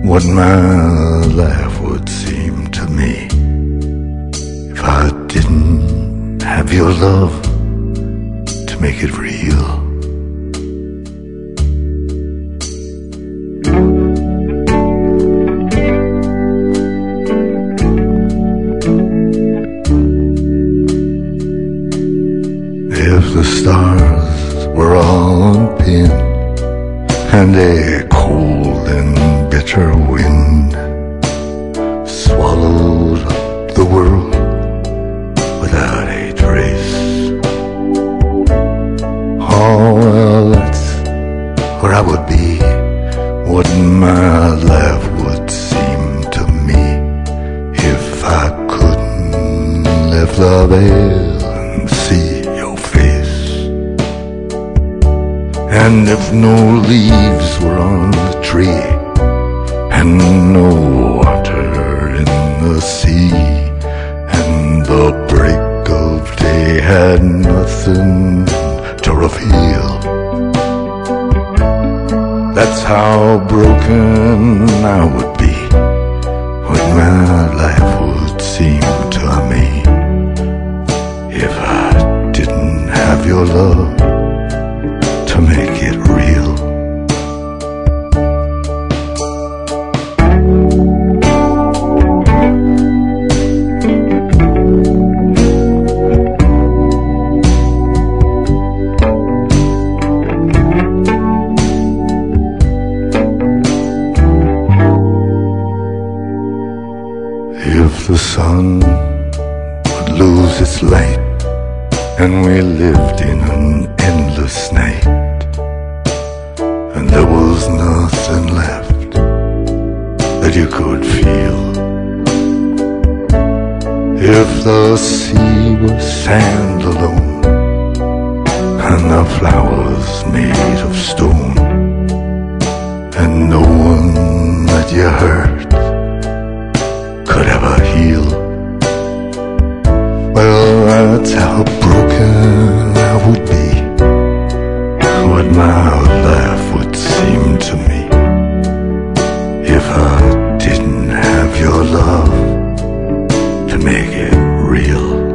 what my life would seem to me if I didn't have your love to make it real. If the stars were all on pin and a cold and bitter wind swallowed up the world without a trace, oh well, that's where I would be, what my life would seem to me if I couldn't lift the veil and see your face. And if no leaves were on the tree and no water in the sea, and the break of day had nothing to reveal, that's how broken I would be, what my life would seem to me if I didn't have your love to make it real. If the sun would lose its light and we lived in an endless night, and there was nothing left that you could feel, if the sea was sand alone and the flowers made of stone, and no one that you hurt could ever heal, well, that's how broken I would be, what my life would seem to me if I didn't have your love to make it real.